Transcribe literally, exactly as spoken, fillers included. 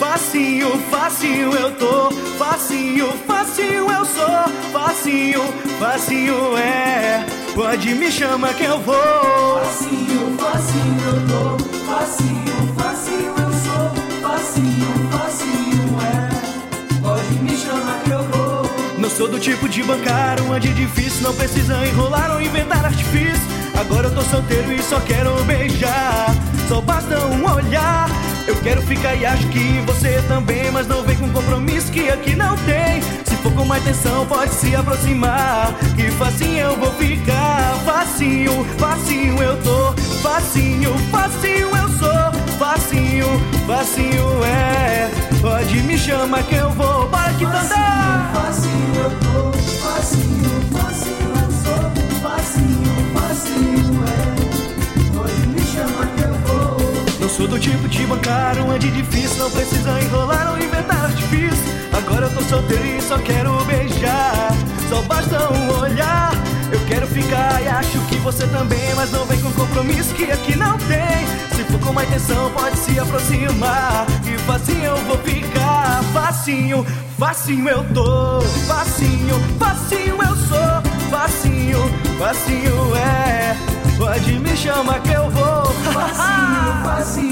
Facinho, facinho eu tô, facinho, facinho eu sou, facinho, facinho é, pode me chamar que eu vou. Facinho, facinho eu tô, facinho, facinho eu sou, facinho, facinho é, pode me chamar que eu vou. Não sou do tipo de bancar onde é difícil, não precisa enrolar ou inventar artifício. Agora eu tô solteiro e só quero beijar, só basta um olhar. Eu quero ficar e acho que você também, mas não vem com compromisso que aqui não tem. Se for com mais atenção pode se aproximar, que facinho eu vou ficar. Facinho, facinho eu tô, facinho, facinho eu sou, facinho, facinho é, pode me chamar que eu vou. Bora que Facinho, facinho eu tô, facinho, facinho eu sou, facinho, facinho é, pode me chamar que eu vou. Não sou do tipo de bancar onde é difícil, não precisa enrolar ou inventar artifício. Agora eu tô solteiro e só quero beijar, só basta um olhar. Eu quero ficar e acho que você também, mas não vem com compromisso que aqui não tem. Se for com mais atenção pode se aproximar, e facinho eu vou ficar. Facinho, facinho eu tô, facinho, facinho eu sou, facinho, facinho é, pode me chamar que eu vou. Facinho, facinho